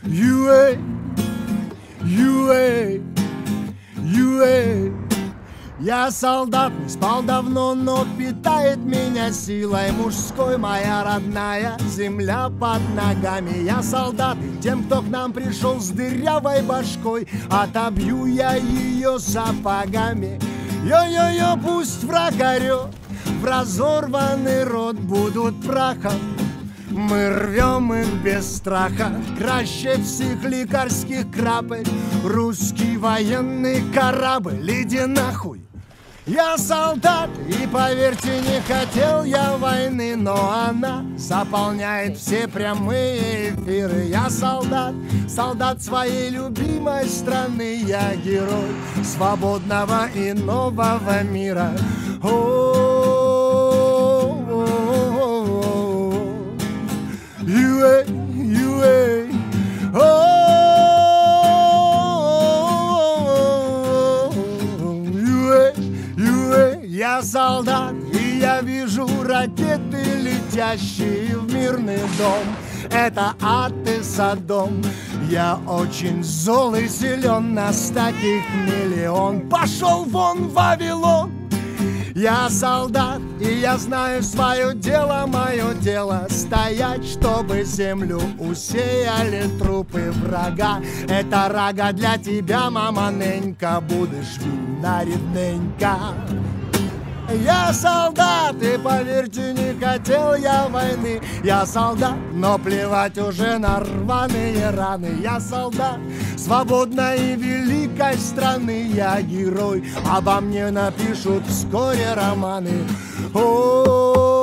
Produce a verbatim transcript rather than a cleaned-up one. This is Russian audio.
ю эй, ю эй, ю эй. Я солдат, не спал давно, но питает меня силой мужской моя родная земля под ногами. Я солдат, и тем, кто к нам пришел с дырявой башкой, отобью я ее сапогами. Йо-йо-йо, пусть враг орет, в разорванный рот будут прахом. Мы рвем их без страха, краще всех лекарских крапель. Русский военный корабль, иди нахуй. Я солдат, и поверьте, не хотел я войны, но она заполняет все прямые эфиры. Я солдат, солдат своей любимой страны, я герой свободного и нового мира. ю эй, ю эй, я солдат, и я вижу ракеты, летящие в мирный дом. Это ад и Содом. Я очень зол и силен, нас таких миллион. Пошел вон, Вавилон! Я солдат, и я знаю свое дело, мое дело стоять, чтобы землю усеяли трупы врага. Это рага для тебя, мама Ненька, будешь видна, рідненька. Я солдат, и поверьте, не хотел я войны. Я солдат, но плевать уже на рваные раны. Я солдат свободной и великой страны. Я герой, обо мне напишут вскоре романы. О-о-о.